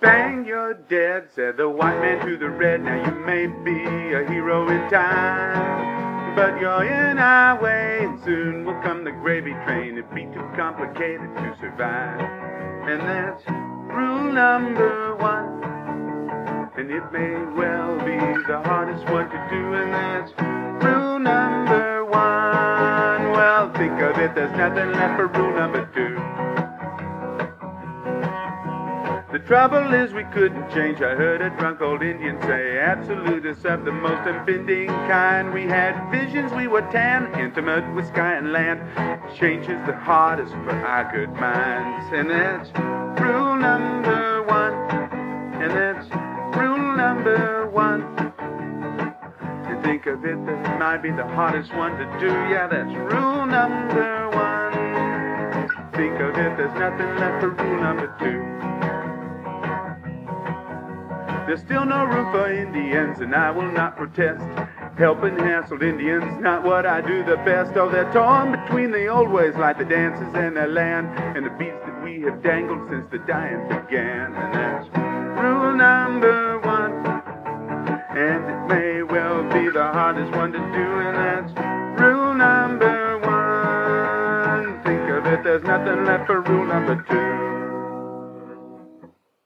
Bang, you're dead, said the white man to the red. Now you may be a hero in time, but you're in our way, and soon will come the gravy train. It'd be too complicated to survive. And that's rule number one, and it may well be the hardest one to do, and that's rule number one. Well, think of it, there's nothing left for rule number two. The trouble is we couldn't change. I heard a drunk old Indian say, absolutists of the most unbending kind. We had visions, we were tan, intimate with sky and land. Change is the hardest for our good minds. And that's rule number one. And that's rule number one. To think of it, that might be the hardest one to do. Yeah, that's rule number one. Think of it, there's nothing left for rule number two. There's still no room for Indians, and I will not protest. Helping hassled Indians, not what I do the best. Oh, they're torn between the old ways, like the dances and their land, and the beats that we have dangled since the dying began. And that's rule number one, and it may well be the hardest one to do, and that's rule number one. Think of it, there's nothing left for rule number two.